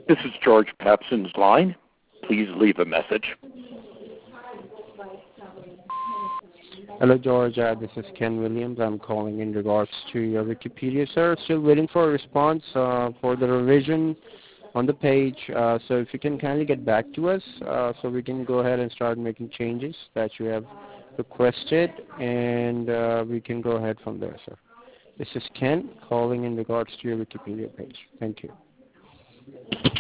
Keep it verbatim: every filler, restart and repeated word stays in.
This is George Papson's line. Please leave a message. Hello, George. Uh, this is Ken Williams. I'm calling in regards to your Wikipedia, sir. Still waiting for a response uh, for the revision on the page. Uh, so if you can kindly get back to us uh, so we can go ahead and start making changes that you have requested, and uh, we can go ahead from there, sir. This is Ken calling in regards to your Wikipedia page. Thank you.